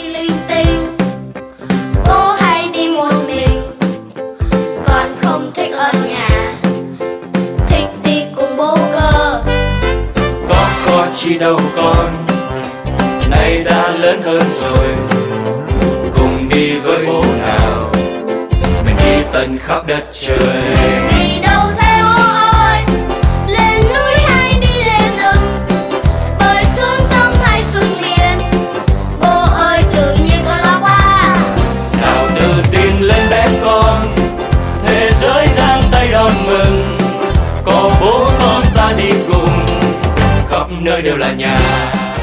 linh tinh. Bố hay đi một mình, con không thích ở nhà, thích đi cùng bố cơ. Có chi đâu con, nay đã lớn hơn rồi, cùng đi với bố nào, mình đi tận khắp đất trời. Đi đâu thế bố ơi, lên núi hay đi lên rừng, bơi xuống sông hay xuống biển, bố ơi tự nhiên con lo quá. Nào tự tin lên bé con, thế giới giang tay đón mừng, có bố con ta đi cùng, khắp nơi đều là nhà.